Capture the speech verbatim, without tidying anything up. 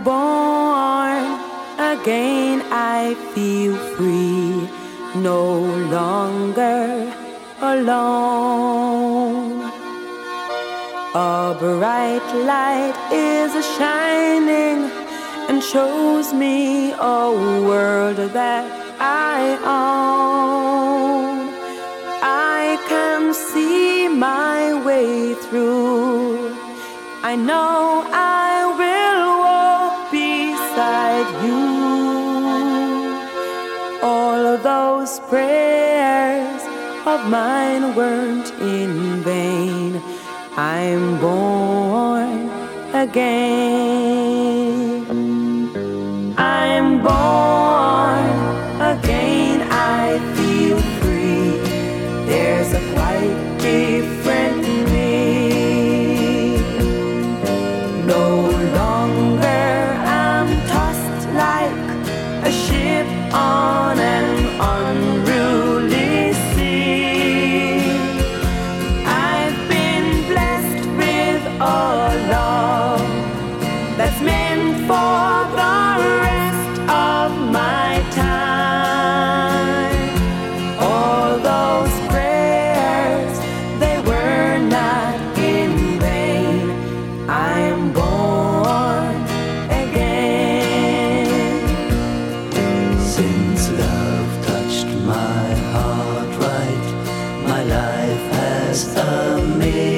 born again, I feel free, no longer alone. A bright light is shining and shows me a world that I own. I can see my way through. I know I will walk beside you. All of those prayers of mine weren't in vain. I'm born again. I'm born again. I feel free. There's a quite different me. No longer I'm tossed like a ship on an unruly sea. I've been blessed with a love that's meant for the rest of my time. All those prayers, they were not in vain. I'm born again. Since love touched my heart right, my life has a meaning.